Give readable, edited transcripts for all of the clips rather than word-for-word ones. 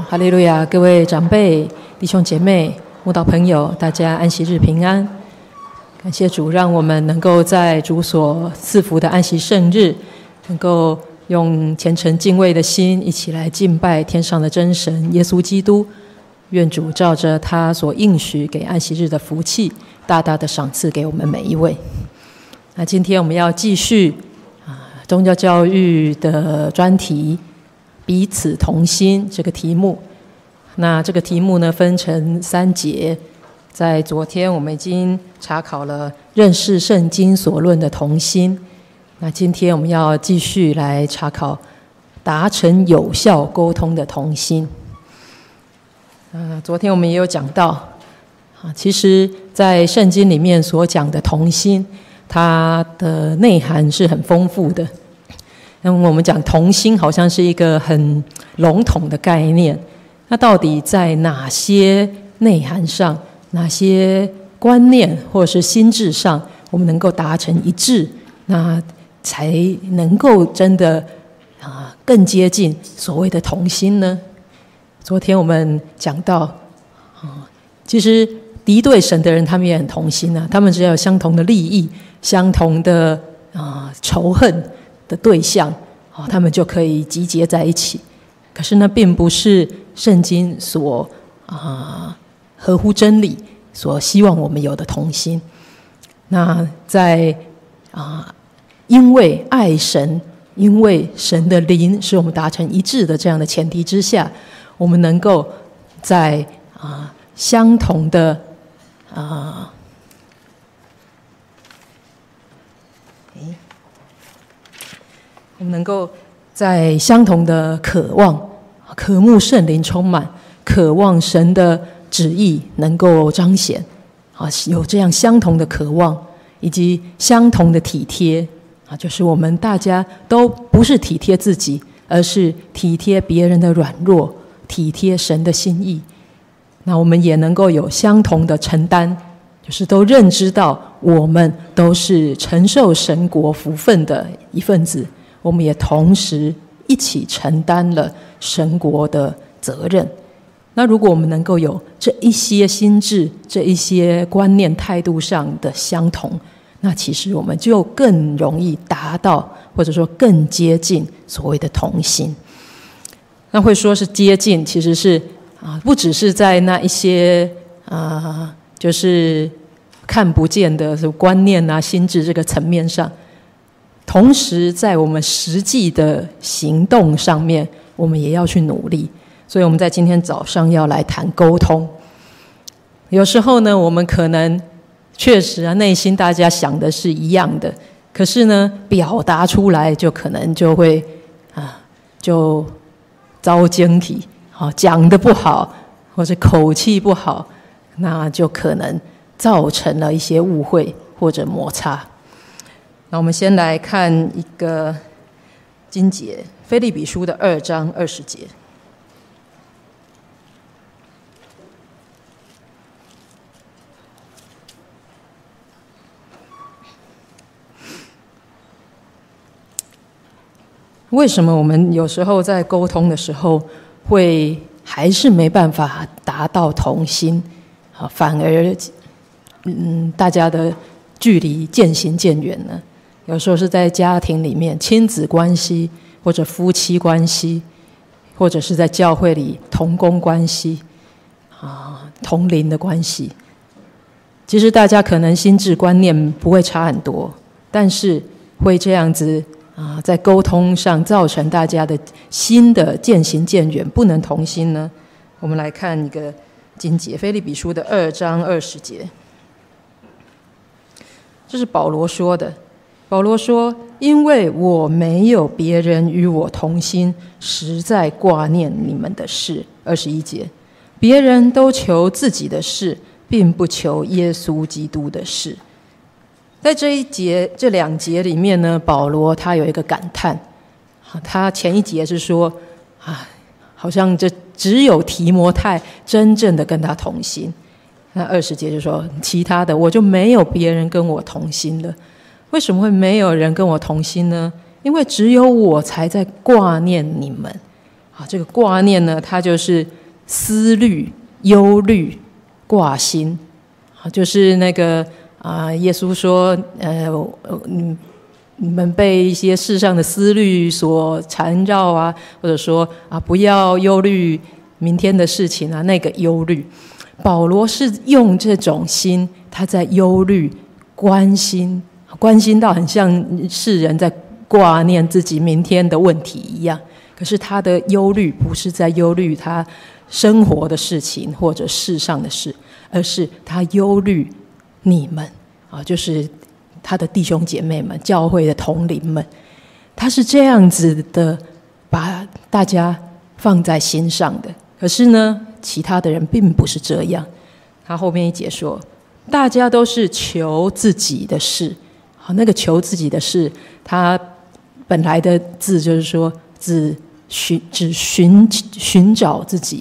哈利路亚！各位长辈、弟兄姐妹、慕道朋友，大家安息日平安。感谢主，让我们能够在主所赐福的安息圣日，能够用虔诚敬畏的心，一起来敬拜天上的真神耶稣基督。愿主照着他所应许给安息日的福气，大大的赏赐给我们每一位。那今天我们要继续宗教教育的专题，彼此同心这个题目。那这个题目呢，分成3节。在昨天我们已经查考了认识圣经所论的同心，那今天我们要继续来查考达成有效沟通的同心。昨天我们也有讲到，其实在圣经里面所讲的同心，它的内涵是很丰富的。那我们讲同心好像是一个很笼统的概念，那到底在哪些内涵上，哪些观念或者是心智上，我们能够达成一致，那才能够真的更接近所谓的同心呢？昨天我们讲到，其实敌对神的人他们也很同心啊，他们只要有相同的利益、相同的仇恨的对象，他们就可以集结在一起。可是那并不是圣经所合乎真理所希望我们有的同心。那在因为爱神，因为神的灵使我们达成一致的这样的前提之下，我们能够在相同的我们能够在相同的渴望、渴慕圣灵充满，渴望神的旨意能够彰显，有这样相同的渴望，以及相同的体贴，就是我们大家都不是体贴自己，而是体贴别人的软弱，体贴神的心意。那我们也能够有相同的承担，就是都认知到我们都是承受神国福分的一份子，我们也同时一起承担了神国的责任。那如果我们能够有这一些心智、这一些观念态度上的相同，那其实我们就更容易达到，或者说更接近所谓的同心。那会说是接近，其实是不只是在那一些就是看不见的观念心智这个层面上，同时在我们实际的行动上面，我们也要去努力。所以我们在今天早上要来谈沟通。有时候呢，我们可能确实内心大家想的是一样的，可是呢，表达出来就可能就会就遭惊体，讲得不好，或者口气不好，那就可能造成了一些误会或者摩擦。那我们先来看一个经节，腓立比书的2章20节。为什么我们有时候在沟通的时候会还是没办法达到同心，反而大家的距离渐行渐远呢？有时候是在家庭里面，亲子关系，或者夫妻关系，或者是在教会里同工关系，同龄的关系。其实大家可能心智观念不会差很多，但是会这样子在沟通上造成大家的心的渐行渐远，不能同心呢？我们来看一个经节，腓立比书的2章20节，这是保罗说的。保罗说：“因为我没有别人与我同心，实在挂念你们的事。”21节，别人都求自己的事，并不求耶稣基督的事。在这2节里面呢，保罗他有一个感叹，他前一节是说好像这只有提摩太真正的跟他同心，那20节就说其他的我就没有别人跟我同心了。为什么会没有人跟我同心呢？因为只有我才在挂念你们。 这个挂念呢，它就是思虑、忧虑、挂心，就是那个耶稣说，你们被一些世上的思虑所缠绕啊，或者说不要忧虑明天的事情啊，那个忧虑，保罗是用这种心，他在忧虑、关心到很像世人在挂念自己明天的问题一样。可是他的忧虑不是在忧虑他生活的事情或者世上的事，而是他忧虑你们就是他的弟兄姐妹们、教会的同龄们，他是这样子的把大家放在心上的。可是呢，其他的人并不是这样。他后面一节说，大家都是求自己的事。那个求自己的事，他本来的字就是说只寻找自己，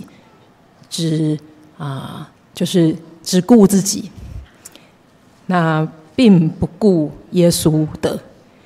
就是只顾自己，那并不顾耶稣的。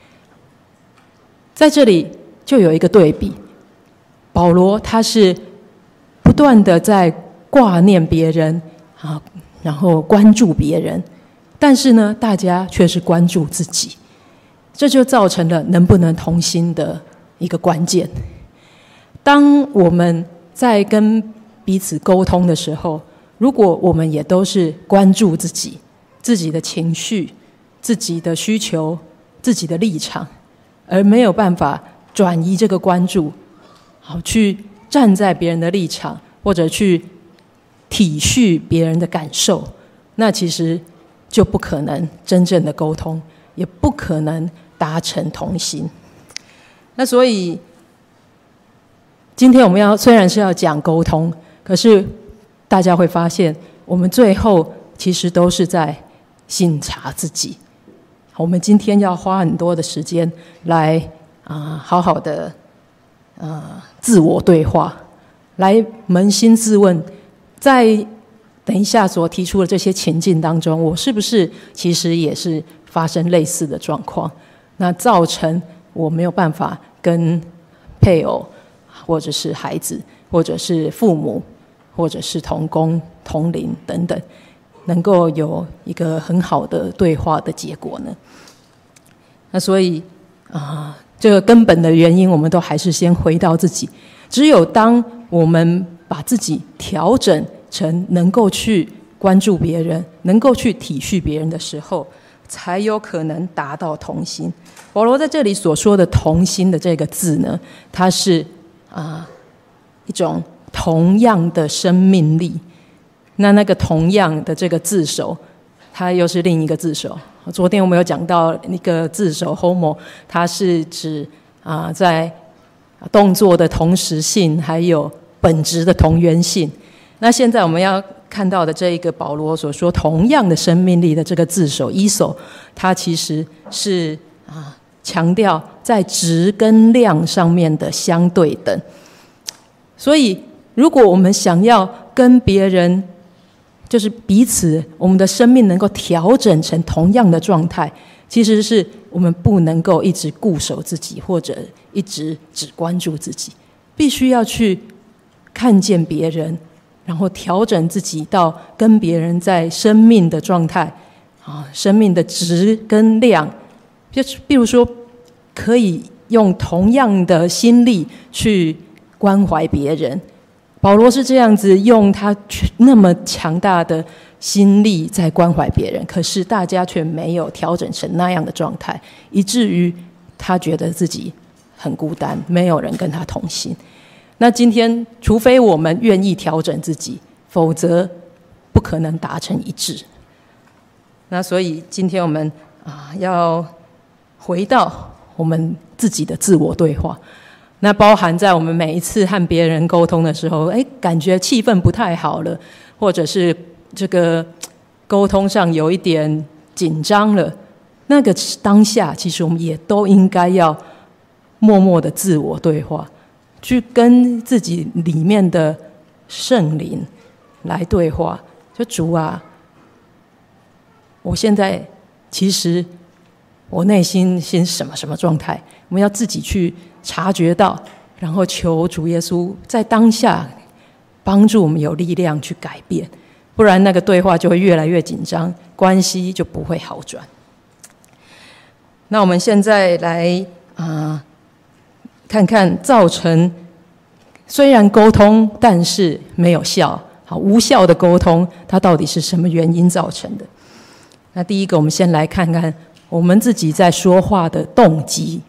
在这里就有一个对比，保罗他是不断的在挂念别人然后关注别人，但是呢，大家却是关注自己，这就造成了能不能同心的一个关键。当我们在跟彼此沟通的时候，如果我们也都是关注自己的情绪、自己的需求、自己的立场，而没有办法转移这个关注，去站在别人的立场，或者去体恤别人的感受，那其实就不可能真正的沟通，也不可能达成同心。那所以今天我们虽然是要讲沟通，可是大家会发现，我们最后其实都是在省察自己。我们今天要花很多的时间来好好的自我对话，来扪心自问，在等一下所提出的这些情境当中，我是不是其实也是发生类似的状况，那造成我没有办法跟配偶或者是孩子或者是父母或者是同工同龄等等，能够有一个很好的对话的结果呢？那所以这个根本的原因，我们都还是先回到自己。只有当我们把自己调整成能够去关注别人，能够去体恤别人的时候，才有可能达到同心。保罗在这里所说的同心的这个字呢，它是一种同样的生命力。那个同样的这个字首，它又是另一个字首。昨天我们有讲到一个字首 homo， 它是指在动作的同时性，还有本质的同源性。那现在我们要看到的这一个保罗所说同样的生命力的这个字首 iso， 它其实是强调在质跟量上面的相对等。所以如果我们想要跟别人就是彼此我们的生命能够调整成同样的状态，其实是我们不能够一直固守自己，或者一直只关注自己，必须要去看见别人，然后调整自己到跟别人在生命的状态生命的质跟量，就比如说可以用同样的心力去关怀别人。保罗是这样子用他那么强大的心力在关怀别人，可是大家却没有调整成那样的状态，以至于他觉得自己很孤单，没有人跟他同心。那今天除非我们愿意调整自己，否则不可能达成一致。那所以今天我们要回到我们自己的自我对话，那包含在我们每一次和别人沟通的时候，感觉气氛不太好了，或者是这个沟通上有一点紧张了，那个当下其实我们也都应该要默默的自我对话，去跟自己里面的圣灵来对话，就主啊，我现在其实我内心什么状态，我们要自己去察觉到， 然后求主耶稣在当下帮助我们有力量去改变，不然那个对话就会越来越紧张，关系就不会好转。那我们现在来看看造成虽然沟通但是没有效，无效的沟通，它到底是什么原因造成的？那第一个，我们先来看看我们自己在说话的动机。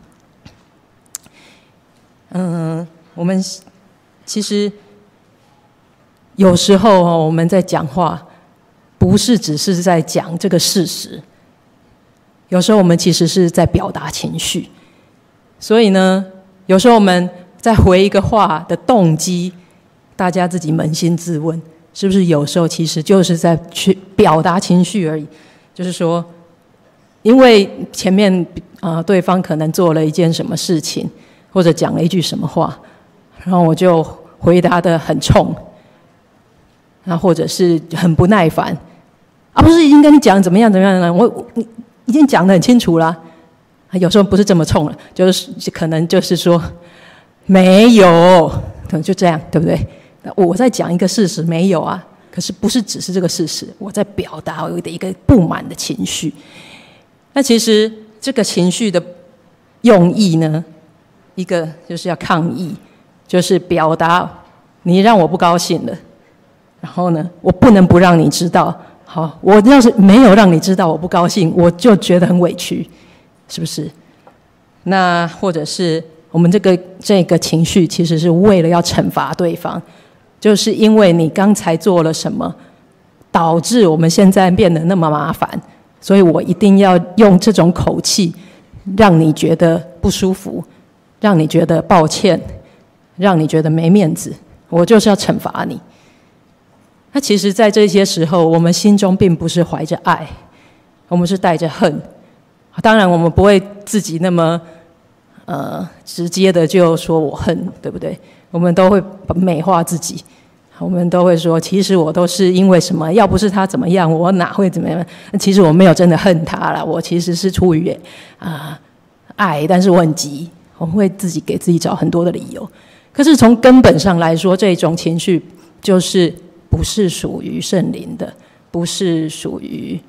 我们其实有时候我们在讲话，不是只是在讲这个事实，有时候我们其实是在表达情绪。所以呢，有时候我们在回一个话的动机，大家自己扪心自问，是不是有时候其实就是在去表达情绪而已？就是说，因为前面对方可能做了一件什么事情，或者讲了一句什么话，然后我就回答得很冲，或者是很不耐烦，不是已经跟你讲怎么样怎么样了？你已经讲得很清楚了。有时候不是这么冲了，就是可能就是说没有，就这样，对不对？我在讲一个事实，没有啊，可是不是只是这个事实，我在表达我的一个不满的情绪。那其实这个情绪的用意呢，一个就是要抗议，就是表达你让我不高兴了，然后呢，我不能不让你知道。好，我要是没有让你知道我不高兴，我就觉得很委屈，是不是？那或者是我们这个情绪其实是为了要惩罚对方，就是因为你刚才做了什么，导致我们现在变得那么麻烦，所以我一定要用这种口气让你觉得不舒服，让你觉得抱歉，让你觉得没面子，我就是要惩罚你。那其实在这些时候，我们心中并不是怀着爱，我们是带着恨。当然我们不会自己那么直接的就说我恨，对不对？我们都会美化自己，我们都会说其实我都是因为什么，要不是他怎么样，我哪会怎么样？其实我没有真的恨他啦，我其实是出于爱，但是我很急，我会自己给自己找很多的理由。可是从根本上来说，这种情绪就是不是属于圣灵的，不是属于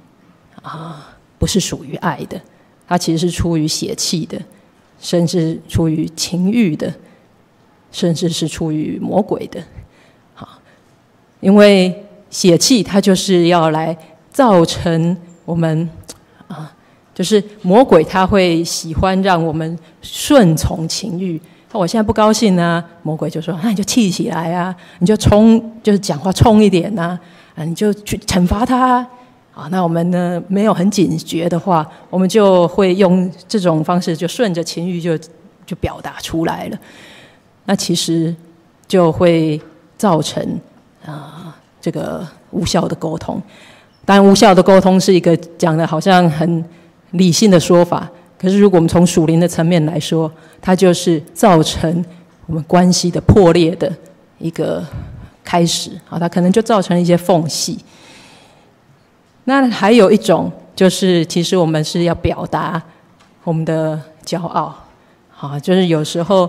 爱的，它其实是出于血气的，甚至出于情欲的，甚至是出于魔鬼的。因为血气它就是要来造成我们就是魔鬼他会喜欢让我们顺从情欲。我现在不高兴啊，魔鬼就说那你就气起来啊，你就冲，就是讲话冲一点啊，你就去惩罚他啊。那我们呢没有很警觉的话，我们就会用这种方式就顺着情欲就表达出来了。那其实就会造成这个无效的沟通。当然无效的沟通是一个讲的好像很理性的说法，可是如果我们从属灵的层面来说，它就是造成我们关系的破裂的一个开始。它可能就造成一些缝隙。那还有一种就是其实我们是要表达我们的骄傲，就是有时候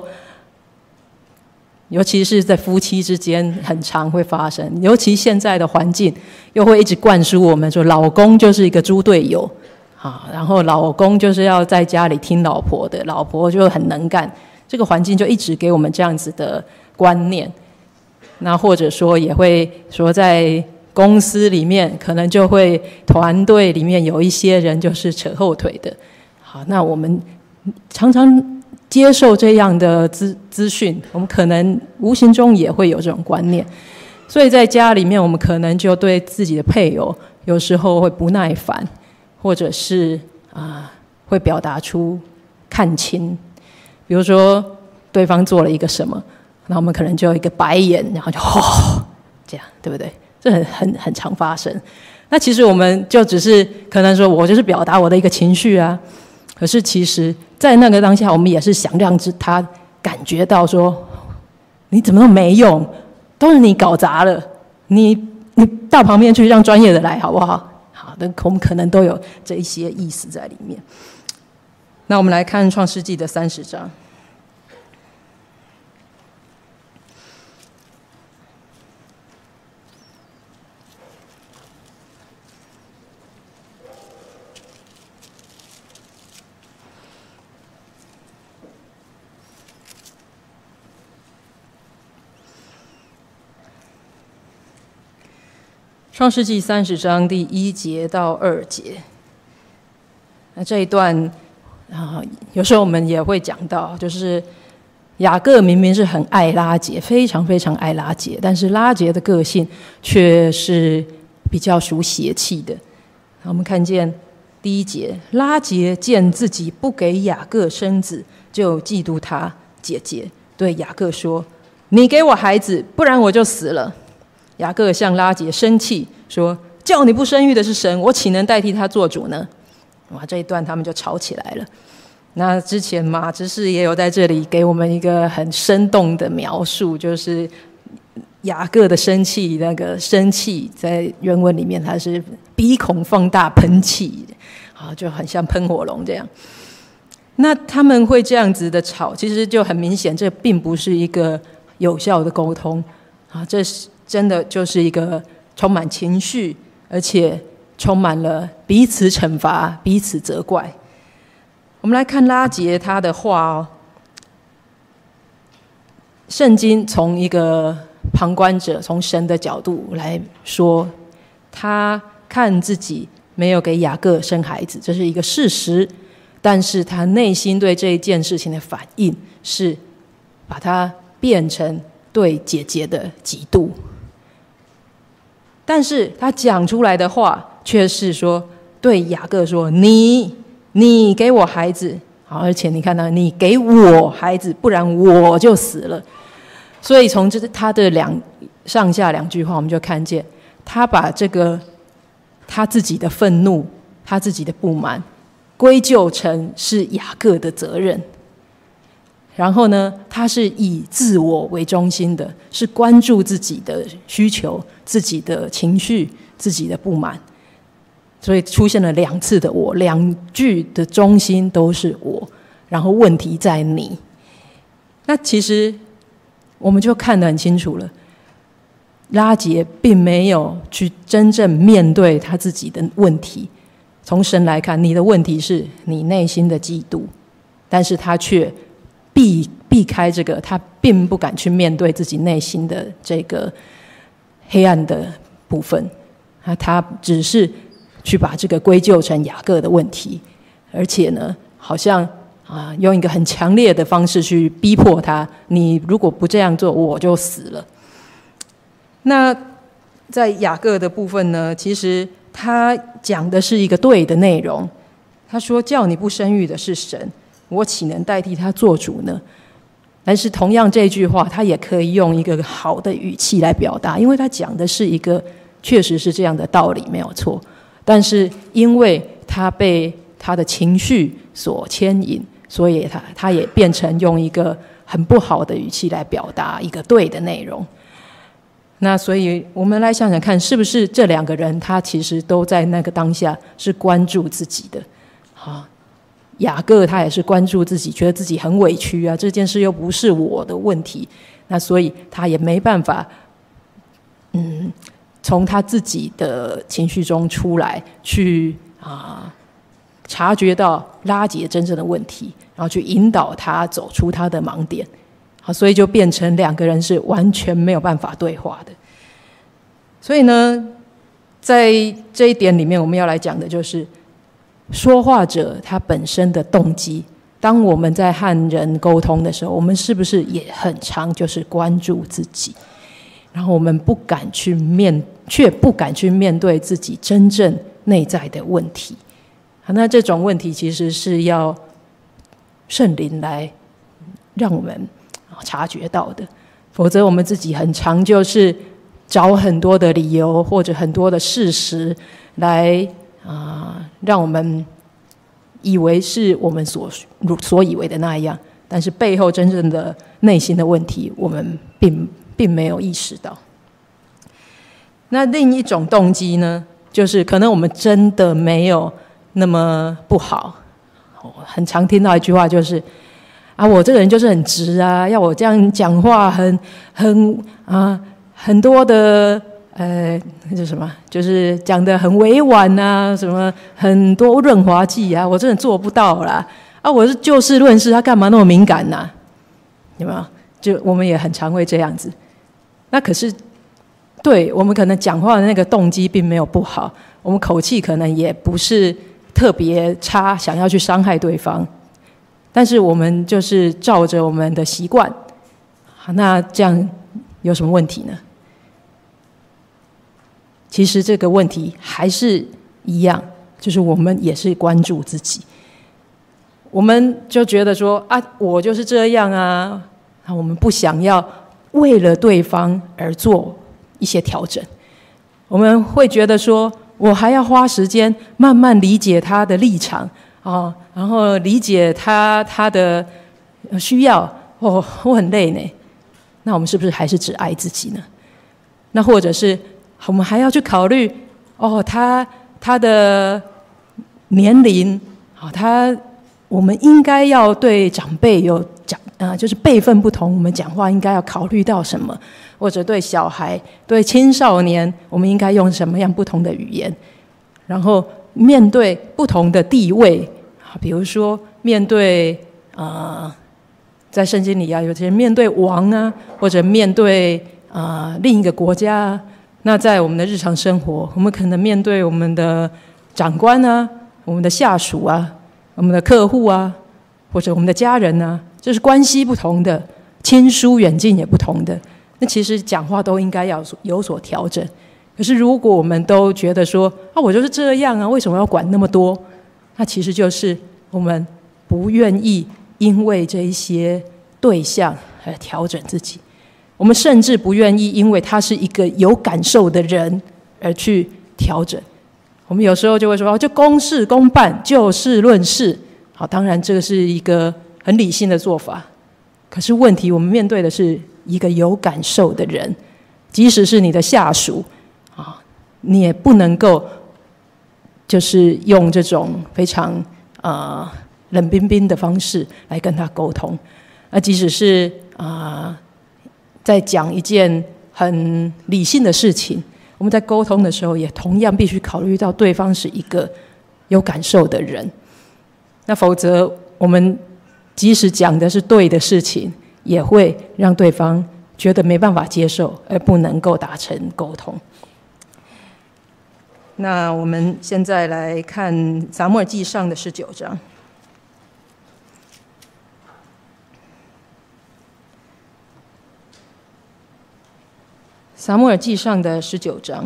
尤其是在夫妻之间很常会发生，尤其现在的环境又会一直灌输我们说老公就是一个猪队友，然后老公就是要在家里听老婆的，老婆就很能干，这个环境就一直给我们这样子的观念。那或者说也会说在公司里面可能就会团队里面有一些人就是扯后腿的。好，那我们常常接受这样的资讯，我们可能无形中也会有这种观念，所以在家里面我们可能就对自己的配偶有时候会不耐烦，或者是会表达出看清。比如说对方做了一个什么，然后我们可能就有一个白眼，然后就这样，对不对？这很常发生。那其实我们就只是可能说我就是表达我的一个情绪啊，可是其实在那个当下我们也是想让他感觉到说你怎么那么没用，都是你搞砸了，你到旁边去让专业的来好不好？好的，我们可能都有这一些意思在里面。那我们来看创世纪的30章。 创世纪30章第1节到2节，那这一段有时候我们也会讲到，就是雅各明明是很爱拉结，非常非常爱拉结，但是拉结的个性却是比较属血气的。我们看见第1节，拉结见自己不给雅各生子，就嫉妒他姐姐，对雅各说：“你给我孩子，不然我就死了。”雅各向拉结生气，说：“叫你不生育的是神，我岂能代替他做主呢？”哇，这一段他们就吵起来了。那之前马执事也有在这里给我们一个很生动的描述，就是雅各的生气，那个生气在原文里面它是鼻孔放大喷气，就很像喷火龙这样。那他们会这样子的吵，其实就很明显，这并不是一个有效的沟通这是真的就是一个充满情绪，而且充满了彼此惩罚、彼此责怪。我们来看拉结他的话圣经从一个旁观者，从神的角度来说，他看自己没有给雅各生孩子，这是一个事实，但是他内心对这一件事情的反应是把它变成对姐姐的嫉妒。但是他讲出来的话却是说，对雅各说：“你给我孩子，而且你看到你给我孩子，不然我就死了。”所以从他的上下两句话，我们就看见他把这个他自己的愤怒、他自己的不满归咎成是雅各的责任。然后呢，他是以自我为中心的，是关注自己的需求、自己的情绪、自己的不满，所以出现了2次的我，2句的中心都是我，然后问题在你。那其实我们就看得很清楚了，拉结并没有去真正面对他自己的问题。从神来看，你的问题是你内心的嫉妒，但是他却避开这个，他并不敢去面对自己内心的这个黑暗的部分，他只是去把这个归咎成雅各的问题，而且呢，好像用一个很强烈的方式去逼迫他，你如果不这样做，我就死了。那在雅各的部分呢，其实他讲的是一个对的内容，他说：“叫你不生育的是神，我岂能代替他做主呢？”但是同样这句话，他也可以用一个好的语气来表达，因为他讲的是一个确实是这样的道理，没有错。但是因为他被他的情绪所牵引，所以他也变成用一个很不好的语气来表达一个对的内容。那所以我们来想想看，是不是这2个人他其实都在那个当下是关注自己的。雅各他也是关注自己，觉得自己很委屈这件事又不是我的问题，那所以他也没办法从他自己的情绪中出来，去察觉到拉结真正的问题，然后去引导他走出他的盲点。所以就变成2个人是完全没有办法对话的。所以呢，在这一点里面，我们要来讲的就是说话者他本身的动机。当我们在和人沟通的时候，我们是不是也很常就是关注自己，然后我们却不敢去面对自己真正内在的问题。那这种问题其实是要圣灵来让我们察觉到的，否则我们自己很常就是找很多的理由或者很多的事实来让我们以为是我们所以为的那样，但是背后真正的内心的问题，我们并没有意识到。那另一种动机呢，就是可能我们真的没有那么不好。很常听到一句话就是我这个人就是很直要我这样讲话很多的就什么，就是讲得很委婉什么很多润滑剂我真的做不到啦我是就事论事，他干嘛那么敏感有没有？就我们也很常会这样子。那可是对，我们可能讲话的那个动机并没有不好，我们口气可能也不是特别差，想要去伤害对方，但是我们就是照着我们的习惯，那这样有什么问题呢？其实这个问题还是一样，就是我们也是关注自己，我们就觉得说啊，我就是这样啊，我们不想要为了对方而做一些调整，我们会觉得说我还要花时间慢慢理解他的立场啊，然后理解他的需要，我很累呢。那我们是不是还是只爱自己呢？那或者是我们还要去考虑他的年龄啊，我们应该要对长辈有讲就是辈分不同，我们讲话应该要考虑到什么？或者对小孩、对青少年，我们应该用什么样不同的语言？然后面对不同的地位，比如说面对在圣经里有些人面对王啊，或者面对另一个国家啊。那在我们的日常生活，我们可能面对我们的长官啊，我们的下属啊，我们的客户啊，或者我们的家人啊，这是关系不同的，亲疏远近也不同的。那其实讲话都应该要有所调整。可是如果我们都觉得说我就是这样啊，为什么要管那么多？那其实就是我们不愿意因为这一些对象而调整自己，我们甚至不愿意因为他是一个有感受的人而去调整。我们有时候就会说就公事公办，就事论事。好，当然这个是一个很理性的做法，可是问题我们面对的是一个有感受的人，即使是你的下属你也不能够就是用这种非常冷冰冰的方式来跟他沟通。即使是在讲一件很理性的事情，我们在沟通的时候也同样必须考虑到对方是一个有感受的人，那否则我们即使讲的是对的事情，也会让对方觉得没办法接受，而不能够达成沟通。那我们现在来看撒母耳记上的19章。撒母耳记上的19章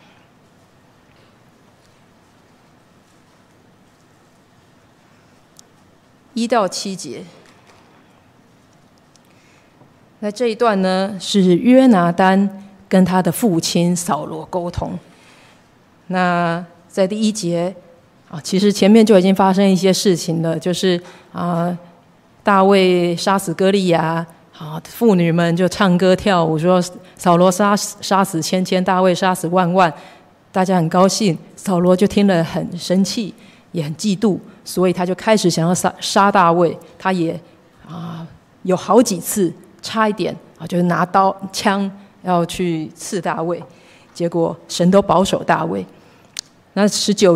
1到7节。那这一段呢，是约拿单跟他的父亲扫罗沟通。那在第1节其实前面就已经发生一些事情了，就是大卫杀死歌利亚，妇女们就唱歌跳舞，说扫罗杀死千千，大卫杀死万万，大家很高兴。扫罗就听了很生气，也很嫉妒，所以他就开始想要杀大卫。他也有好几次差一点就是拿刀枪要去刺大卫，结果神都保守大卫。那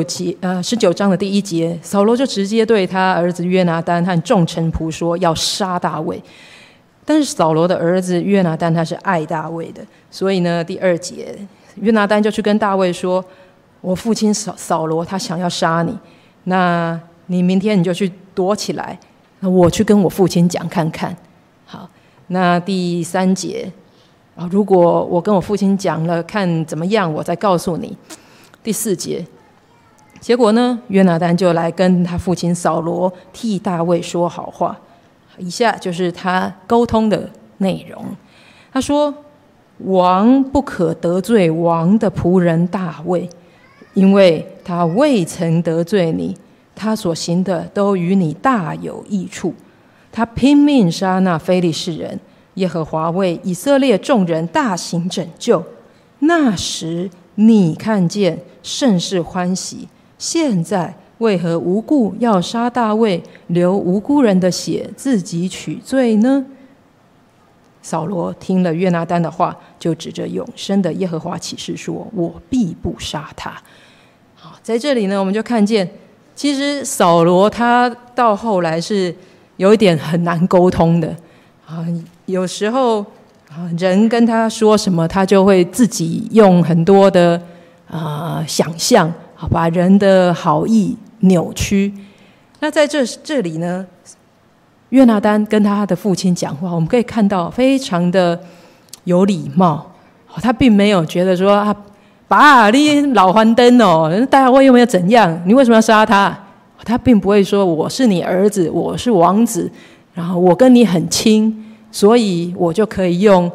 19章的第1节，扫罗就直接对他儿子约拿单和众臣仆说要杀大卫。但是扫罗的儿子约拿单他是爱大卫的，所以呢，第2节约拿单就去跟大卫说，我父亲扫罗他想要杀你，那你明天你就去躲起来，我去跟我父亲讲看看。好，那第3节如果我跟我父亲讲了看怎么样，我再告诉你。第4节，结果呢，约拿单就来跟他父亲扫罗替大卫说好话。以下就是他沟通的内容。他说，王不可得罪王的仆人大卫，因为他未曾得罪你，他所行的都与你大有益处。他拼命杀那非利士人，耶和华为以色列众人大行拯救。那时你看见甚是欢喜，现在为何无故要杀大卫，流无辜人的血，自己取罪呢？扫罗听了约拿单的话，就指着永生的耶和华起誓说，我必不杀他。好，在这里呢，我们就看见其实扫罗他到后来是有一点很难沟通的有时候人跟他说什么，他就会自己用很多的想象，把人的好意扭曲。那在这里呢，约拿单跟他的父亲讲话，我们可以看到非常的有礼貌。他并没有觉得说爸，你老还灯哦，大卫又没有怎样，你为什么要杀他？他并不会说我是你儿子，我是王子，然后我跟你很亲，所以我就可以用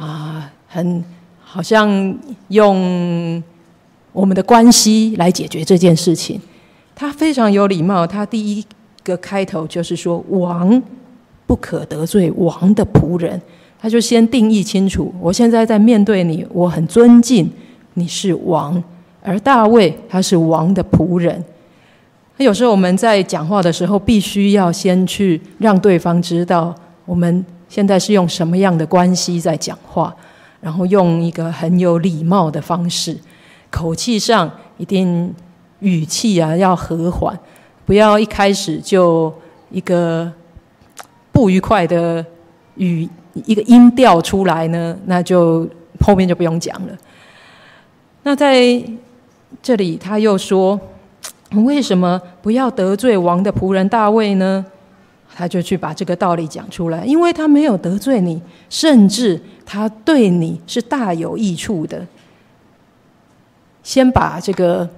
好像用我们的关系来解决这件事情。他非常有礼貌，他第一个开头就是说，王不可得罪王的仆人。他就先定义清楚，我现在在面对你，我很尊敬你是王，而大卫他是王的仆人。有时候我们在讲话的时候，必须要先去让对方知道我们现在是用什么样的关系在讲话，然后用一个很有礼貌的方式，口气上一定语气要和缓，不要一开始就一个不愉快的一个音调出来呢，那就后面就不用讲了。那在这里他又说，为什么不要得罪王的仆人大卫呢？他就去把这个道理讲出来，因为他没有得罪你，甚至他对你是大有益处的。先把这个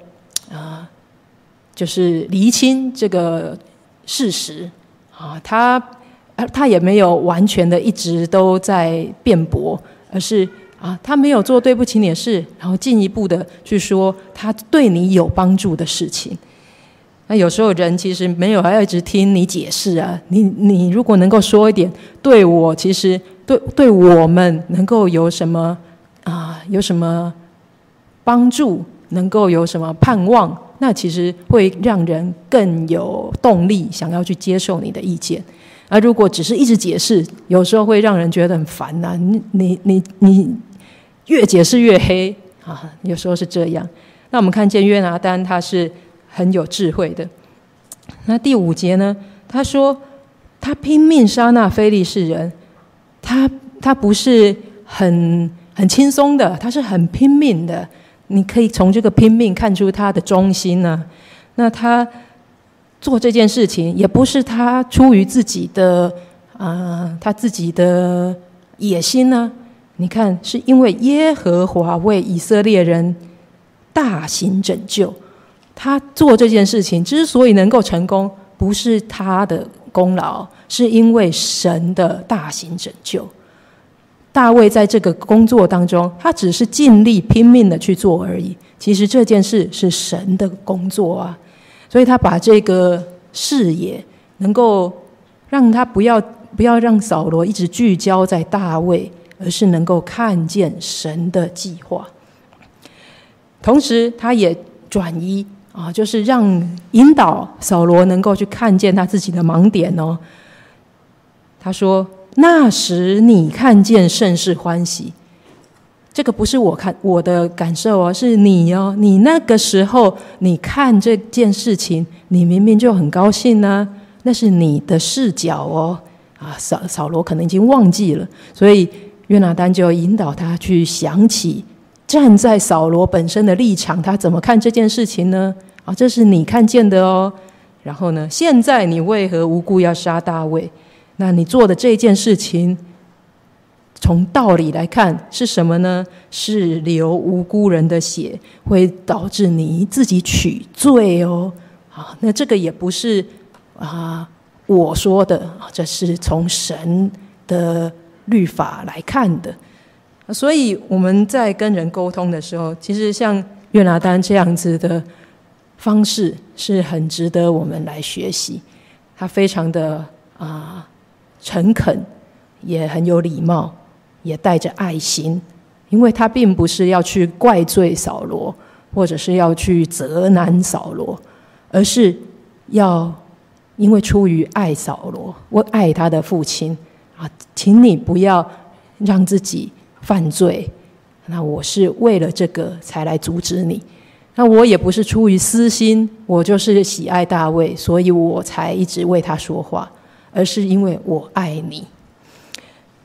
就是厘清这个事实他也没有完全的一直都在辩驳，而是他没有做对不起你的事，然后进一步的去说他对你有帮助的事情。那有时候人其实没有要一直听你解释你如果能够说一点对我，其实对我们能够有什么有什么帮助，能够有什么盼望，那其实会让人更有动力想要去接受你的意见。而如果只是一直解释，有时候会让人觉得很烦你越解释越黑有时候是这样。那我们看见约拿单他是很有智慧的。那第5节呢，他说他拼命杀那非利士人，他不是很轻松的，他是很拼命的。你可以从这个拼命看出他的忠心那他做这件事情也不是他出于自己的他自己的野心你看，是因为耶和华为以色列人大行拯救。他做这件事情之所以能够成功，不是他的功劳，是因为神的大行拯救。大卫在这个工作当中，他只是尽力拼命的去做而已，其实这件事是神的工作所以他把这个视野能够让他不要让扫罗一直聚焦在大卫，而是能够看见神的计划。同时他也转移就是让引导扫罗能够去看见他自己的盲点他说，那时你看见甚是欢喜。这个不是我的感受是你你那个时候你看这件事情，你明明就很高兴那是你的视角扫罗可能已经忘记了，所以约拿单就引导他去想起站在扫罗本身的立场，他怎么看这件事情呢？这是你看见的然后呢，现在你为何无故要杀大卫？那你做的这件事情，从道理来看是什么呢？是流无辜人的血，会导致你自己取罪那这个也不是我说的这是从神的律法来看的。所以我们在跟人沟通的时候，其实像约拿单这样子的方式是很值得我们来学习。他非常的诚恳，也很有礼貌，也带着爱心，因为他并不是要去怪罪扫罗，或者是要去责难扫罗，而是因为出于爱扫罗，我爱他的父亲请你不要让自己犯罪，那我是为了这个才来阻止你。那我也不是出于私心，我就是喜爱大卫，所以我才一直为他说话，而是因为我爱你。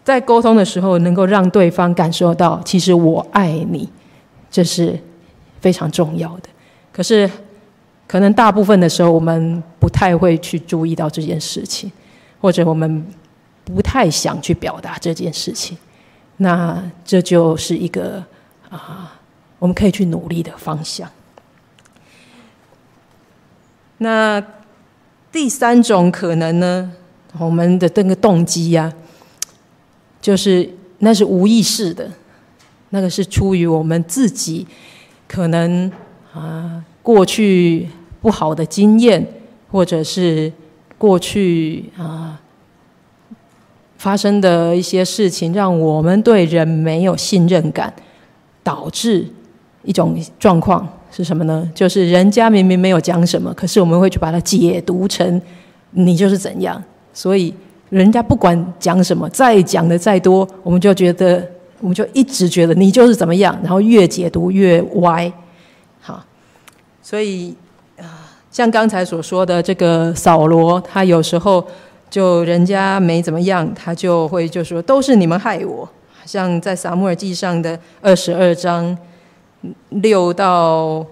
在沟通的时候能够让对方感受到其实我爱你，这是非常重要的。可是可能大部分的时候我们不太会去注意到这件事情，或者我们不太想去表达这件事情，那这就是一个我们可以去努力的方向。那第三种可能呢，我们的这个动机啊，就是那是无意识的，那个是出于我们自己可能过去不好的经验，或者是过去发生的一些事情，让我们对人没有信任感，导致一种状况是什么呢？就是人家明明没有讲什么，可是我们会去把它解读成你就是怎样，所以人家不管讲什么，再讲的再多，我们就一直觉得你就是怎么样，然后越解读越歪。好，所以像刚才所说的这个扫罗，他有时候就人家没怎么样，他就会就说都是你们害我。像在撒母耳记上的22章6到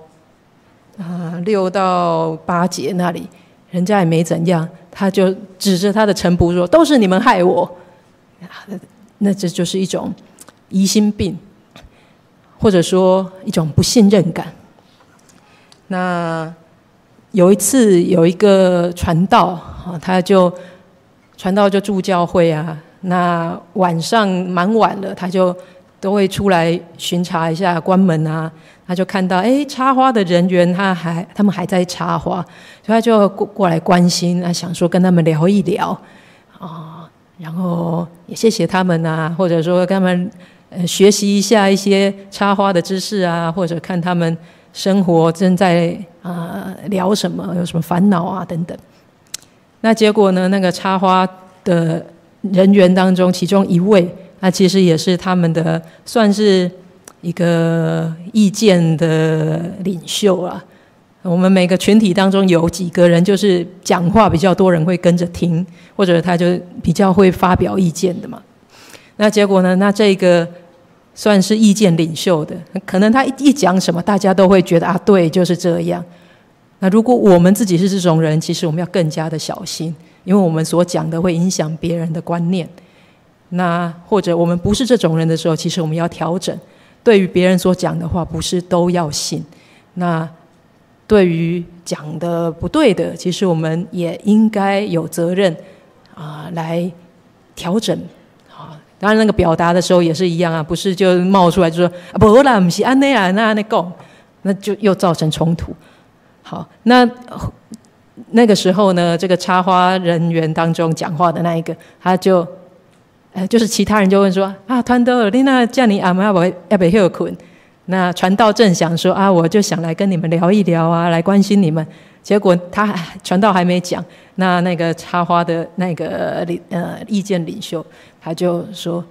8节那里，人家也没怎样，他就指着他的臣仆说都是你们害我。那这就是一种疑心病，或者说一种不信任感。那有一次有一个传道，传道就住教会啊，那晚上蛮晚了，他就都会出来巡查一下，关门啊，他就看到插花的人员他们还在插花，所以他就过来关心，想说跟他们聊一聊然后也谢谢他们啊，或者说跟他们学习一下一些插花的知识啊，或者看他们生活正在聊什么，有什么烦恼啊等等。那结果呢，那个插花的人员当中，其中一位，那其实也是他们的算是一个意见的领袖啊。我们每个群体当中有几个人就是讲话比较多人会跟着听，或者他就比较会发表意见的嘛。那结果呢，那这个算是意见领袖的，可能他一讲什么，大家都会觉得对，就是这样。那如果我们自己是这种人，其实我们要更加的小心，因为我们所讲的会影响别人的观念。那或者我们不是这种人的时候，其实我们要调整，对于别人所讲的话，不是都要信。那对于讲的不对的，其实我们也应该有责任来调整。当然那个表达的时候也是一样啊，不是就冒出来就说不啦，不是安内啊，那讲，那就又造成冲突。好，那个时候呢，这个插花人员当中讲话的那一个，他就是其他人就问说传道你那叫你阿妈要不要困？那传道正想说我就想来跟你们聊一聊啊，来关心你们。结果传道还没讲，那个插花的那个意见领袖，他就说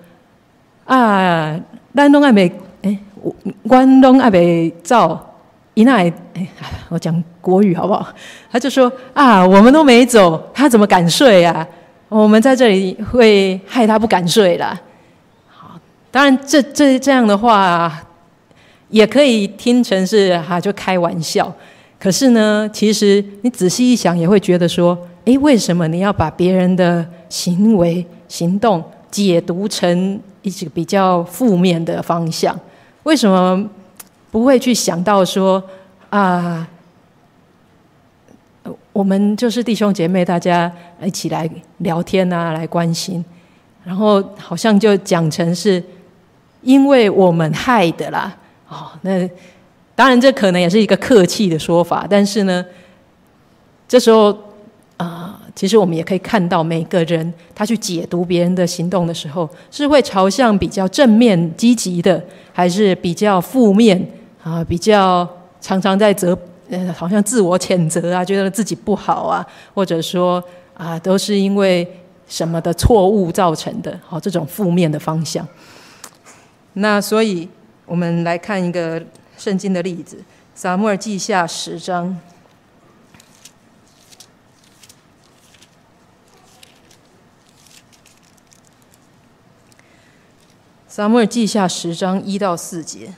咱拢还没阮拢还没走，我讲国语好不好？他就说我们都没走，他怎么敢睡啊？我们在这里会害他不敢睡啦。好，当然这样的话也可以听成是就开玩笑。可是呢，其实你仔细一想，也会觉得说，为什么你要把别人的行为、行动解读成一个比较负面的方向？为什么不会去想到说我们就是弟兄姐妹，大家一起来聊天啊，来关心，然后好像就讲成是因为我们害的啦。那当然这可能也是一个客气的说法，但是呢，这时候其实我们也可以看到，每个人他去解读别人的行动的时候，是会朝向比较正面积极的，还是比较负面比较常常在好像自我谴责啊，觉得自己不好啊，或者说都是因为什么的错误造成的，这种负面的方向。那所以我们来看一个圣经的例子，撒母耳记下10章。 撒母耳记下10章1到4节。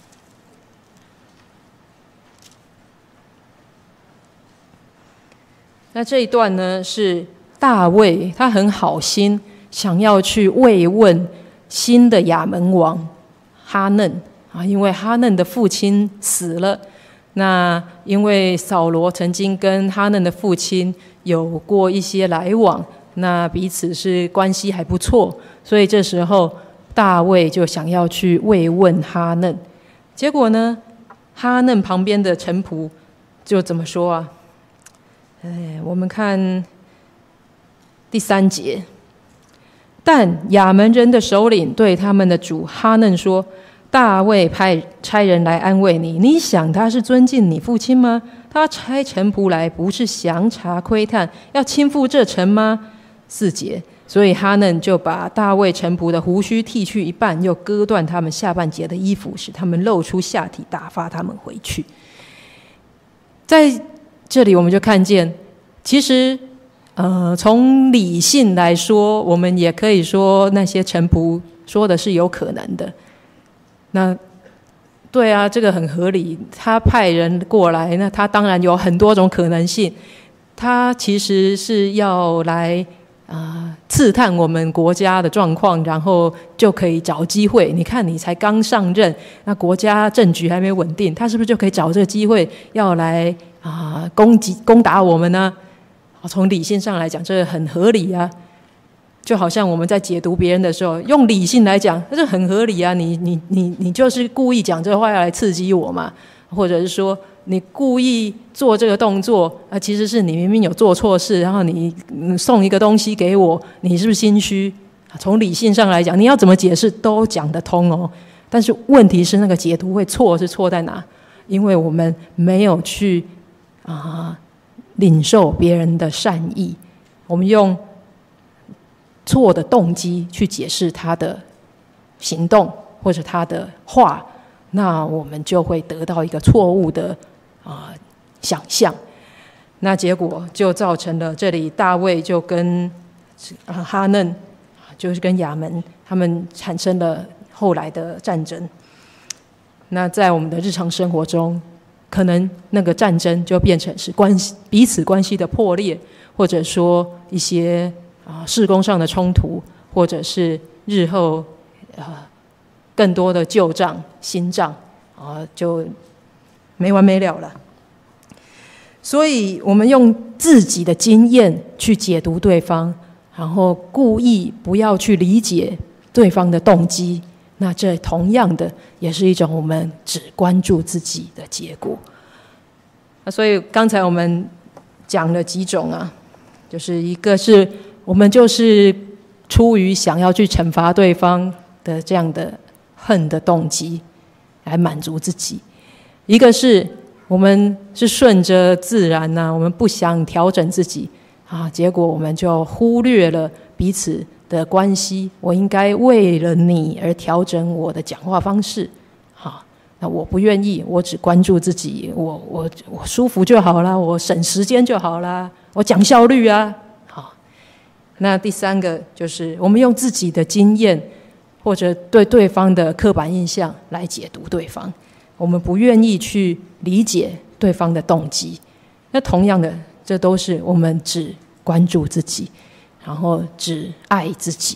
那这一段呢，是大卫他很好心，想要去慰问新的亚门王哈嫩啊，因为哈嫩的父亲死了。那因为扫罗曾经跟哈嫩的父亲有过一些来往，那彼此是关系还不错，所以这时候大卫就想要去慰问哈嫩。结果呢，哈嫩旁边的臣仆就怎么说啊？我们看第3节，但亚门人的首领对他们的主哈嫩说：大卫差人来安慰你，你想他是尊敬你父亲吗？他差臣仆来，不是详查窥探，要倾覆这城吗？4节，所以哈嫩就把大卫臣仆的胡须剃去一半，又割断他们下半截的衣服，使他们露出下体，打发他们回去。在这里我们就看见，其实从理性来说，我们也可以说那些臣仆说的是有可能的。那对啊，这个很合理，他派人过来，那他当然有很多种可能性，他其实是要来刺探我们国家的状况，然后就可以找机会。你看你才刚上任，那国家政局还没稳定，他是不是就可以找这个机会要来攻打我们呢？从理性上来讲，这很合理啊。就好像我们在解读别人的时候，用理性来讲，这很合理啊。你就是故意讲这话要来刺激我嘛，或者是说你故意做这个动作其实是你明明有做错事，然后你送一个东西给我，你是不是心虚？从理性上来讲，你要怎么解释都讲得通哦。但是问题是那个解读会错，是错在哪？因为我们没有去领受别人的善意，我们用错的动机去解释他的行动或者他的话，那我们就会得到一个错误的想象。那结果就造成了这里大卫就跟哈嫩，就是跟亚门他们产生了后来的战争。那在我们的日常生活中，可能那个战争就变成是彼此关系的破裂，或者说一些事工上的冲突，或者是日后更多的旧账新账就没完没了了。所以我们用自己的经验去解读对方，然后故意不要去理解对方的动机，那这同样的也是一种我们只关注自己的结果。所以刚才我们讲了几种就是一个是我们就是出于想要去惩罚对方的这样的恨的动机来满足自己，一个是我们是顺着自然我们不想调整自己结果我们就忽略了彼此的关系，我应该为了你而调整我的讲话方式那我不愿意，我只关注自己，我舒服就好啦，我省时间就好啦，我讲效率那第3个就是我们用自己的经验或者对对方的刻板印象来解读对方，我们不愿意去理解对方的动机。那同样的，这都是我们只关注自己，然后只爱自己。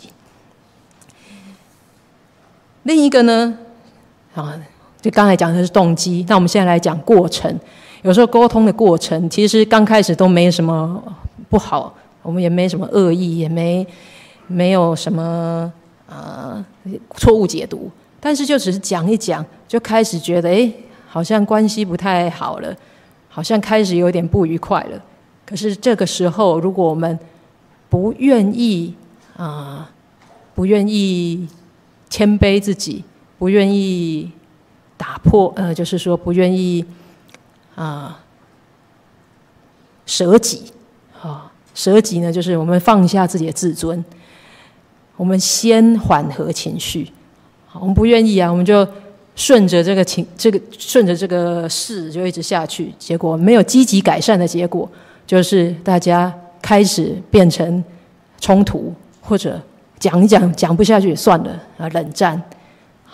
另一个呢就刚才讲的是动机，那我们现在来讲过程。有时候沟通的过程其实刚开始都没什么不好，我们也没什么恶意，也没有什么错误解读，但是就只是讲一讲，就开始觉得好像关系不太好了，好像开始有点不愉快了。可是这个时候，如果我们不愿意谦卑自己，不愿意打破就是说不愿意舍己舍己呢，就是我们放下自己的自尊，我们先缓和情绪。我们不愿意我们就顺着这个事就一直下去，结果没有积极改善的结果，就是大家开始变成冲突，或者讲一讲讲不下去算了冷战，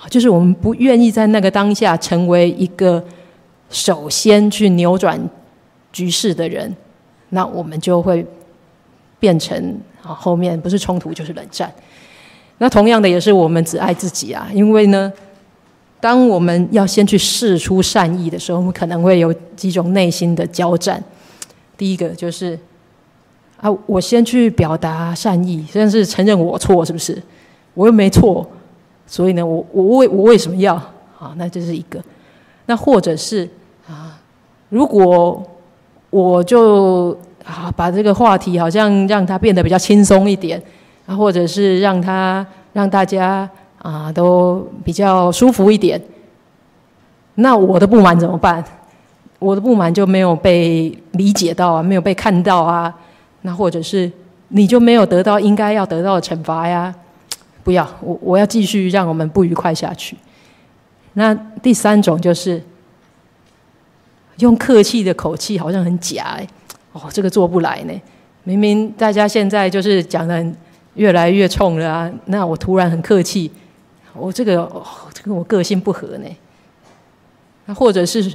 就是我们不愿意在那个当下成为一个首先去扭转局势的人，那我们就会变成后面不是冲突就是冷战。那同样的也是我们只爱自己啊，因为呢，当我们要先去释出善意的时候，我们可能会有几种内心的交战。第一个就是我先去表达善意，但是承认我错，是不是？我又没错，所以呢，我为什么要那这是一个。那或者是如果我就把这个话题好像让它变得比较轻松一点，或者是让大家都比较舒服一点，那我的不满怎么办？我的不满就没有被理解到没有被看到那或者是你就没有得到应该要得到的惩罚呀？不要，我要继续让我们不愉快下去。那第三种就是用客气的口气，好像很假这个做不来呢。明明大家现在就是讲得越来越冲了那我突然很客气，这个我个性不合呢。那或者是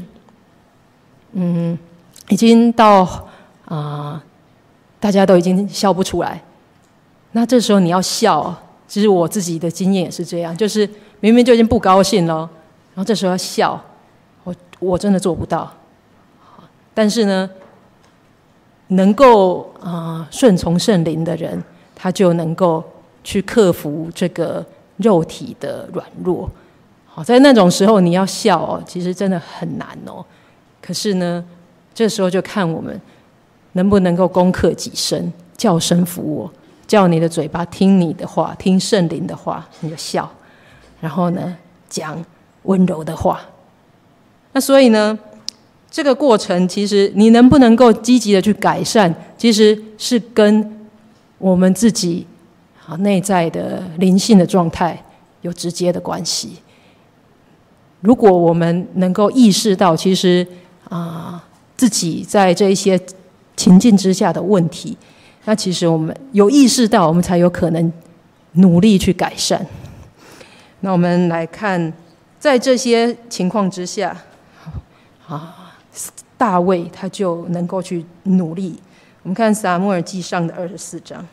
已经到大家都已经笑不出来，那这时候你要笑。其实我自己的经验也是这样，就是明明就已经不高兴了，然后这时候要笑，我真的做不到。但是呢，能够顺从圣灵的人，他就能够去克服这个肉体的软弱。在那种时候你要笑其实真的很难可是呢，这时候就看我们能不能够攻克己身，叫声服我，叫你的嘴巴听你的话，听圣灵的话，你就笑，然后呢讲温柔的话。那所以呢，这个过程其实你能不能够积极的去改善，其实是跟我们自己内在的灵性的状态有直接的关系。如果我们能够意识到其实自己在这一些情境之下的问题，那其实我们有意识到，我们才有可能努力去改善。那我们来看，在这些情况之下大卫他就能够去努力。我们看撒母耳记上的24章。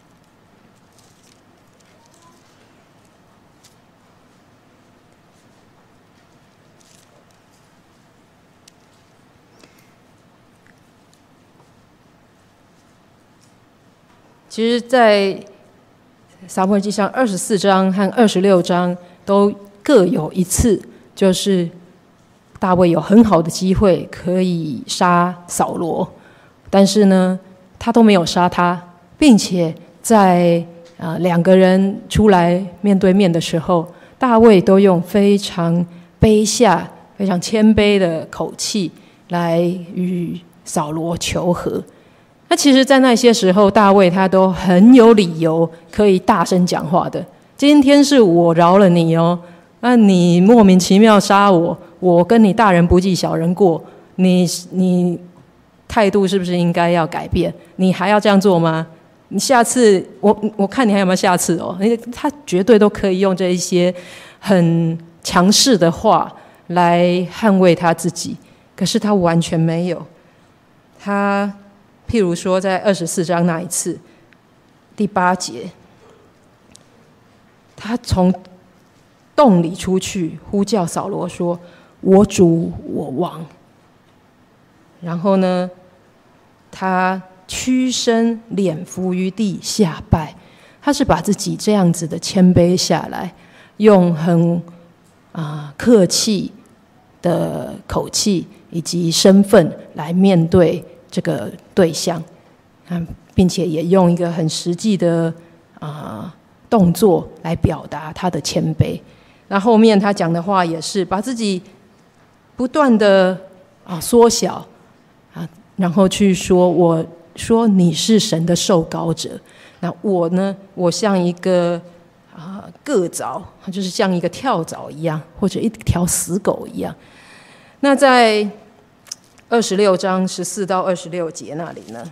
其实在撒母耳记上24章和26章都各有一次，就是大卫有很好的机会可以杀扫罗，但是呢他都没有杀他，并且在两个人出来面对面的时候，大卫都用非常卑下非常谦卑的口气来与扫罗求和。那其实在那些时候，大卫他都很有理由可以大声讲话的。今天是我饶了你那你莫名其妙杀我，我跟你大人不计小人过，你态度是不是应该要改变？你还要这样做吗？你下次我看你还有没有下次他绝对都可以用这一些很强势的话来捍卫他自己，可是他完全没有。他譬如说在24章那一次第8节，他从洞里出去呼叫扫罗说：我主我王。然后呢他屈身脸伏于地下拜，他是把自己这样子的谦卑下来，用很客气的口气以及身份来面对这个对象，并且也用一个很实际的动作来表达他的谦卑。那后面他讲的话也是把自己不断的缩小然后去说，我说你是神的受膏者，那我呢，我像一个个藻，就是像一个跳蚤一样，或者一条死狗一样。那在26章14到26节那里呢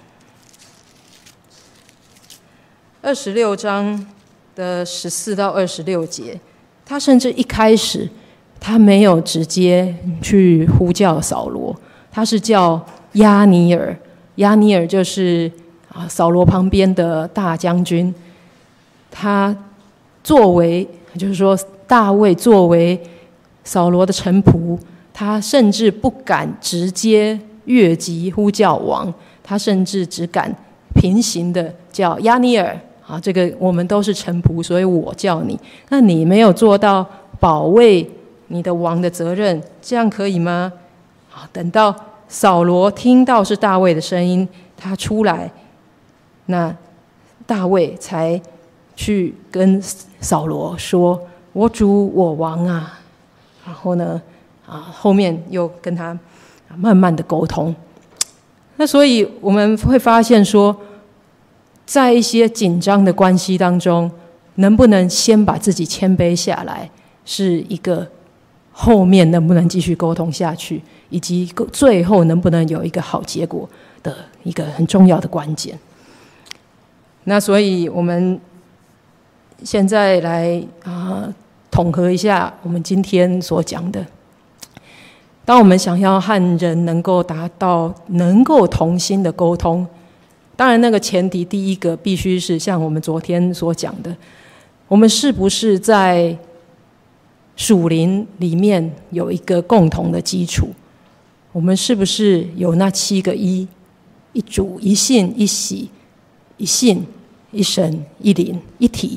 ，26章的14到26节他甚至一开始他没有直接去呼叫扫罗，他是叫押尼珥。押尼珥就是扫罗旁边的大将军。他作为，就是说大卫作为扫罗的臣仆，他甚至不敢直接越级呼叫王，他甚至只敢平行的叫押尼珥。这个我们都是臣仆，所以我叫你。那你没有做到保卫你的王的责任，这样可以吗？等到扫罗听到是大卫的声音，他出来，那大卫才去跟扫罗说：“我主我王啊。”然后呢，后面又跟他慢慢的沟通。那所以我们会发现说，在一些紧张的关系当中，能不能先把自己谦卑下来，是一个后面能不能继续沟通下去，以及最后能不能有一个好结果的一个很重要的关键。那所以我们现在来统合一下我们今天所讲的。当我们想要和人能够达到能够同心的沟通，当然那个前提第一个必须是像我们昨天所讲的，我们是不是在属灵里面有一个共同的基础？我们是不是有那7个一主一信一喜一信一神一灵一体？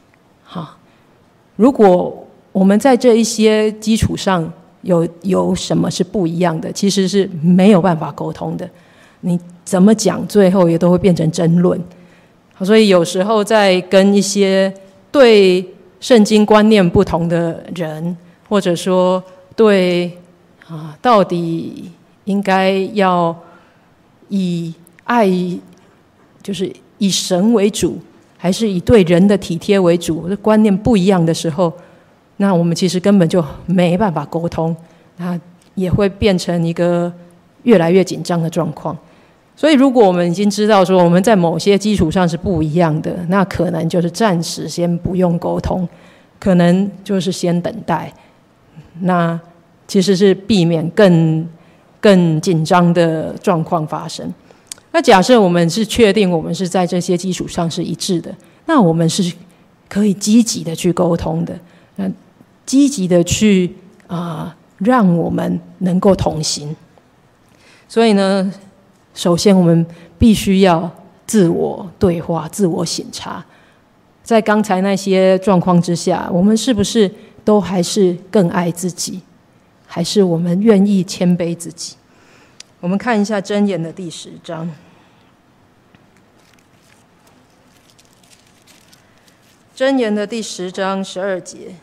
如果我们在这一些基础上有什么是不一样的，其实是没有办法沟通的。你怎么讲，最后也都会变成争论。所以有时候在跟一些对圣经观念不同的人，或者说对到底应该要以爱，就是以神为主，还是以对人的体贴为主，观念不一样的时候，那我们其实根本就没办法沟通，那也会变成一个越来越紧张的状况。所以如果我们已经知道说我们在某些基础上是不一样的，那可能就是暂时先不用沟通，可能就是先等待，那其实是避免更紧张的状况发生。那假设我们是确定我们是在这些基础上是一致的，那我们是可以积极的去沟通的，那积极的去让我们能够同行。所以呢，首先我们必须要自我对话、自我省察，在刚才那些状况之下，我们是不是都还是更爱自己，还是我们愿意谦卑自己？我们看一下箴言的第10章。箴言的第10章12节。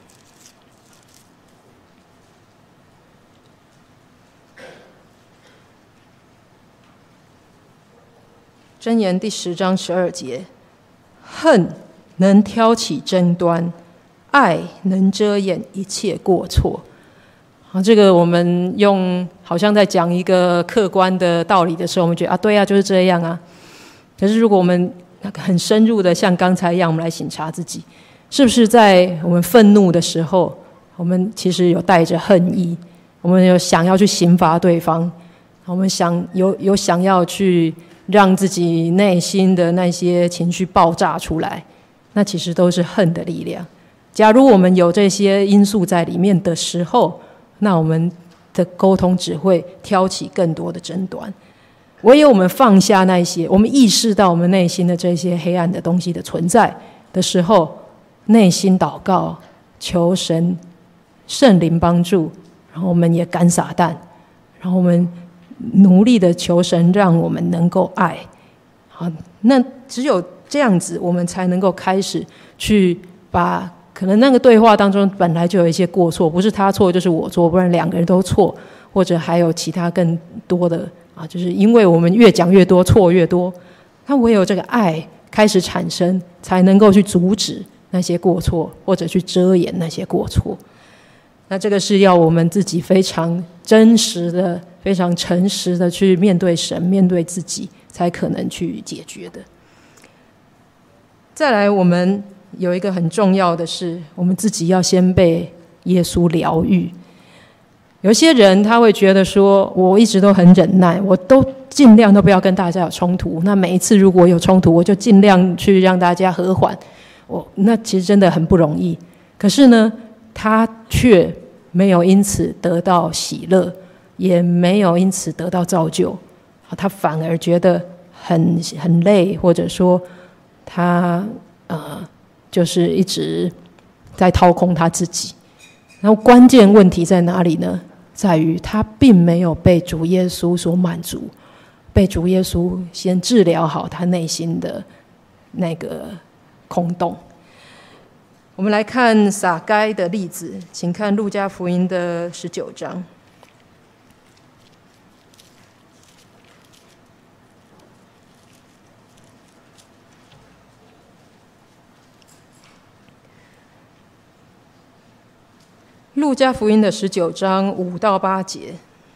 箴言第10章12节，恨能挑起争端，爱能遮掩一切过错。这个我们用好像在讲一个客观的道理的时候，我们觉得对啊，就是这样啊。可是如果我们很深入的像刚才一样，我们来省察自己，是不是在我们愤怒的时候，我们其实有带着恨意，我们有想要去刑罚对方，我们有想要去让自己内心的那些情绪爆炸出来，那其实都是恨的力量。假如我们有这些因素在里面的时候，那我们的沟通只会挑起更多的争端。唯有我们放下那些，我们意识到我们内心的这些黑暗的东西的存在的时候，内心祷告，求神圣灵帮助，然后我们也赶撒旦，然后我们努力的求神让我们能够爱。好，那只有这样子，我们才能够开始去把可能那个对话当中本来就有一些过错，不是他错就是我错，不然两个人都错，或者还有其他更多的就是因为我们越讲越多，错越多，那唯有这个爱开始产生，才能够去阻止那些过错，或者去遮掩那些过错。那这个是要我们自己非常真实的、非常诚实的去面对神、面对自己，才可能去解决的。再来，我们有一个很重要的是，我们自己要先被耶稣疗愈。有些人他会觉得说，我一直都很忍耐，我都尽量都不要跟大家有冲突。那每一次如果有冲突，我就尽量去让大家和缓。那其实真的很不容易。可是呢，他却没有因此得到喜乐，也没有因此得到造就。他反而觉得很累，或者说他就是一直在掏空他自己。然后关键问题在哪里呢？在于他并没有被主耶稣所满足，被主耶稣先治疗好他内心的那个空洞。我们来看撒该的例子，请看路加福音的19章。路加福音的19章5到8节，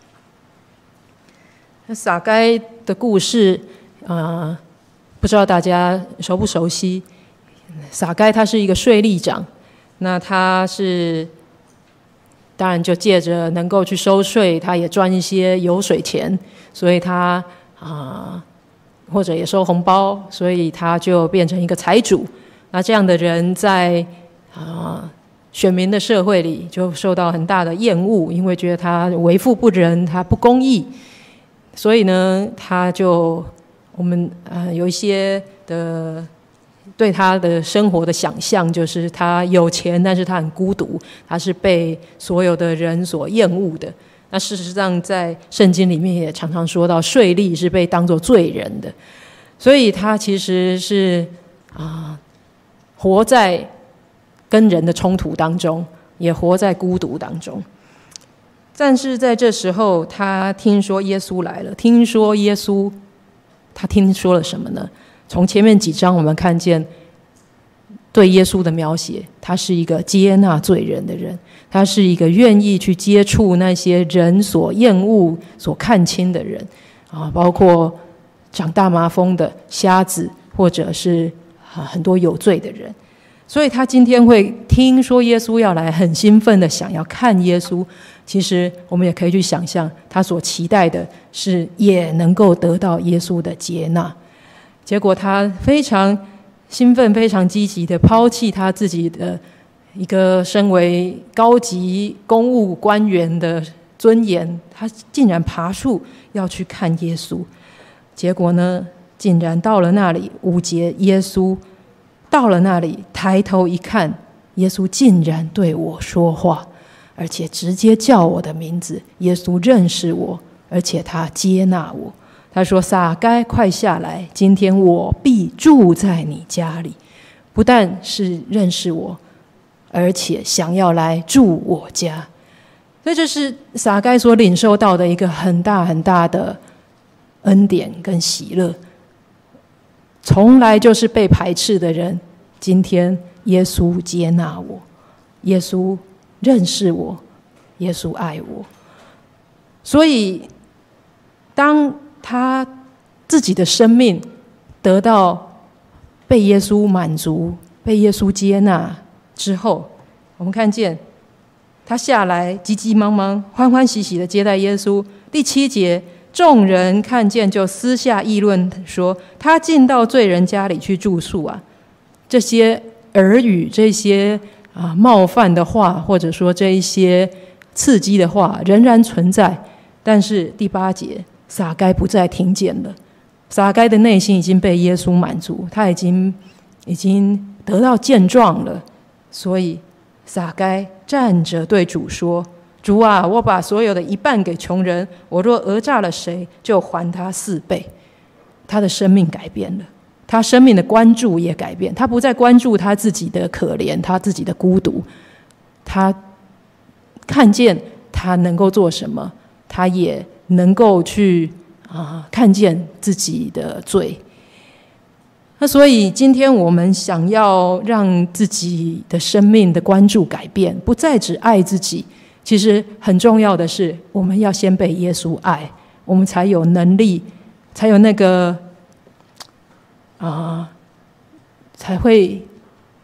撒该的故事，不知道大家熟不熟悉？撒该他是一个税吏长，那他是当然就借着能够去收税，他也赚一些油水钱，所以他或者也收红包，所以他就变成一个财主。那这样的人在选民的社会里就受到很大的厌恶，因为觉得他为富不仁，他不公义，所以呢，他就我们有一些的对他的生活的想象，就是他有钱，但是他很孤独，他是被所有的人所厌恶的。那事实上，在圣经里面也常常说到，税吏是被当作罪人的，所以他其实是活在跟人的冲突当中，也活在孤独当中。但是在这时候，他听说耶稣来了，听说耶稣，他听说了什么呢？从前面几章我们看见对耶稣的描写，他是一个接纳罪人的人，他是一个愿意去接触那些人所厌恶、所看轻的人包括长大麻风的、瞎子，或者是很多有罪的人。所以他今天会听说耶稣要来，很兴奋的想要看耶稣。其实我们也可以去想象，他所期待的是也能够得到耶稣的接纳。结果他非常兴奋、非常积极的抛弃他自己的一个身为高级公务官员的尊严，他竟然爬树要去看耶稣。结果呢，竟然到了那里，5节，耶稣到了那里，抬头一看，耶稣竟然对我说话，而且直接叫我的名字。耶稣认识我，而且他接纳我。他说：撒该，快下来，今天我必住在你家里。不但是认识我，而且想要来住我家。所以这是撒该所领受到的一个很大很大的恩典跟喜乐。从来就是被排斥的人，今天耶稣接纳我，耶稣认识我，耶稣爱我。所以当他自己的生命得到被耶稣满足、被耶稣接纳之后，我们看见他下来急急忙忙、欢欢喜喜的接待耶稣。第7节，众人看见就私下议论说，他进到罪人家里去住宿啊。这些耳语，这些冒犯的话，或者说这一些刺激的话仍然存在。但是第8节，撒该不再听见了。撒该的内心已经被耶稣满足，他已经得到健壮了。所以撒该站着对主说：主啊，我把所有的一半给穷人，我若讹诈了谁，就还他4倍。他的生命改变了，他生命的关注也改变，他不再关注他自己的可怜，他自己的孤独，他看见他能够做什么，他也能够去看见自己的罪。那所以今天我们想要让自己的生命的关注改变，不再只爱自己，其实很重要的是我们要先被耶稣爱，我们才有能力，才有那个才会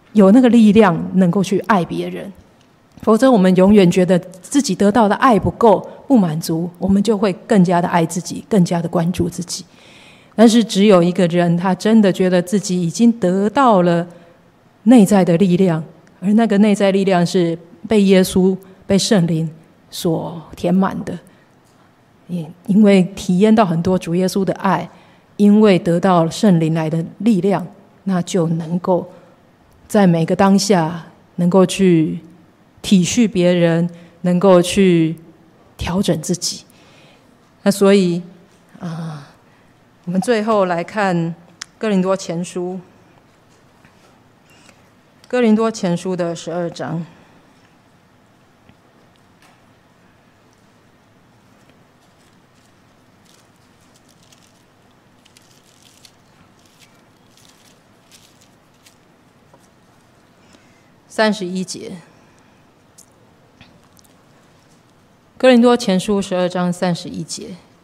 有那个力量能够去爱别人。否则我们永远觉得自己得到的爱不够，不满足，我们就会更加的爱自己，更加的关注自己。但是只有一个人，他真的觉得自己已经得到了内在的力量，而那个内在力量是被耶稣、被圣灵所填满的。因为体验到很多主耶稣的爱，因为得到圣灵来的力量，那就能够在每个当下能够去体恤别人，能够去调整自己。那所以我们最后来看哥林多前书的12章。31节，哥林多前书12章31节，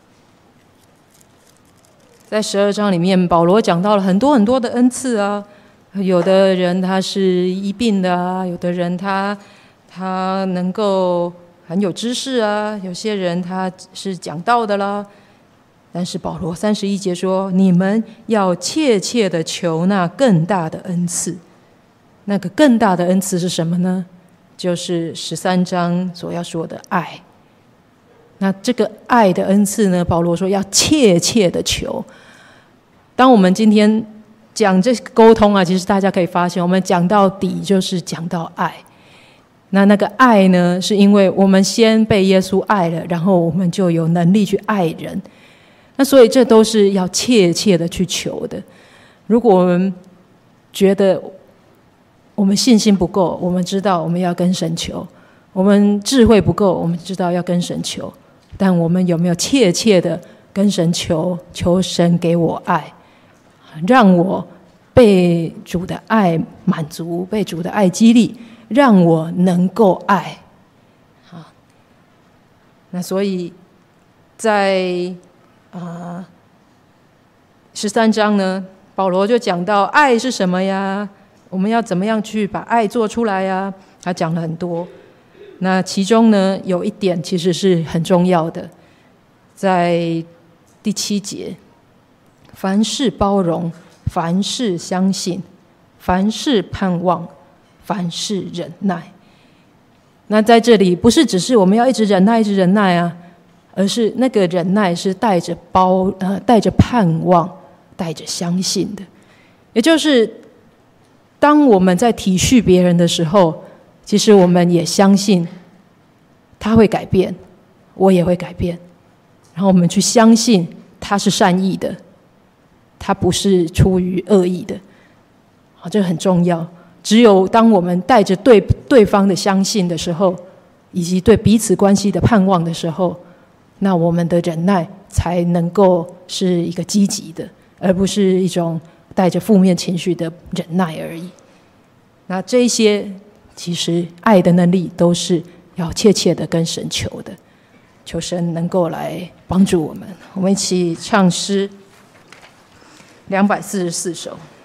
在12章里面，保罗讲到了很多很多的恩赐啊。有的人他是医病的啊，有的人他能够很有知识啊，有些人他是讲道的啦。但是保罗31节说，你们要切切的求那更大的恩赐。那个更大的恩赐是什么呢？就是13章所要说的爱。那这个爱的恩赐呢，保罗说要切切的求。当我们今天讲这个沟通啊，其实大家可以发现，我们讲到底就是讲到爱。那个爱呢，是因为我们先被耶稣爱了，然后我们就有能力去爱人。那所以这都是要切切的去求的。如果我们觉得我们信心不够，我们知道我们要跟神求；我们智慧不够，我们知道要跟神求。但我们有没有切切的跟神求？求神给我爱，让我被主的爱满足，被主的爱激励，让我能够爱。那所以在13章呢，保罗就讲到爱是什么呀？我们要怎么样去把爱做出来呀？他讲了很多。那其中呢，有一点其实是很重要的，在第7节，凡事包容，凡事相信，凡事盼望，凡事忍耐。那在这里不是只是我们要一直忍耐一直忍耐啊，而是那个忍耐是带着盼望，带着相信的。也就是当我们在体恤别人的时候，其实我们也相信他会改变，我也会改变，然后我们去相信他是善意的，他不是出于恶意的。这很重要。只有当我们带着对方的相信的时候，以及对彼此关系的盼望的时候，那我们的忍耐才能够是一个积极的，而不是一种带着负面情绪的忍耐而已。那这一些其实爱的能力都是要切切的跟神求的，求神能够来帮助我们。我们一起唱诗244首。